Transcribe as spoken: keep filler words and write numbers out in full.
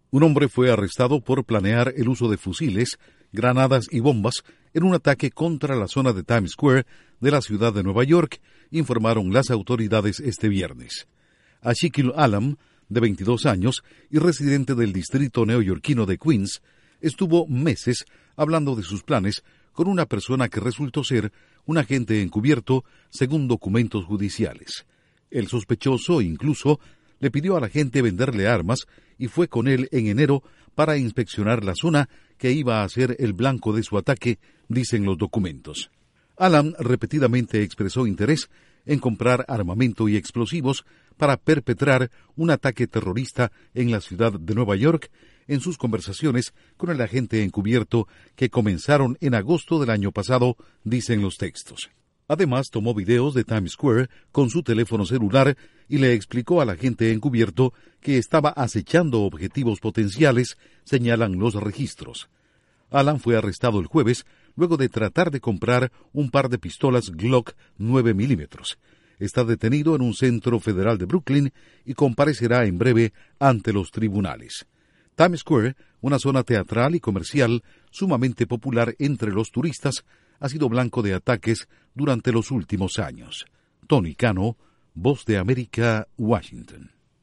Un hombre fue arrestado por planear el uso de fusiles, granadas y bombas en un ataque contra la zona de Times Square de la ciudad de Nueva York, informaron las autoridades este viernes. Ashikil Alam, de veintidós años y residente del distrito neoyorquino de Queens, estuvo meses hablando de sus planes con una persona que resultó ser un agente encubierto según documentos judiciales. El sospechoso incluso le pidió a la gente venderle armas y fue con él en enero para inspeccionar la zona que iba a ser el blanco de su ataque, dicen los documentos. Alam repetidamente expresó interés en comprar armamento y explosivos para perpetrar un ataque terrorista en la ciudad de Nueva York en sus conversaciones con el agente encubierto que comenzaron en agosto del año pasado, dicen los textos. Además, tomó videos de Times Square con su teléfono celular y le explicó al agente encubierto que estaba acechando objetivos potenciales, señalan los registros. Alam fue arrestado el jueves luego de tratar de comprar un par de pistolas Glock nueve milímetros. Está detenido en un centro federal de Brooklyn y comparecerá en breve ante los tribunales. Times Square, una zona teatral y comercial sumamente popular entre los turistas, ha sido blanco de ataques durante los últimos años. Tony Cano, Voz de América, Washington.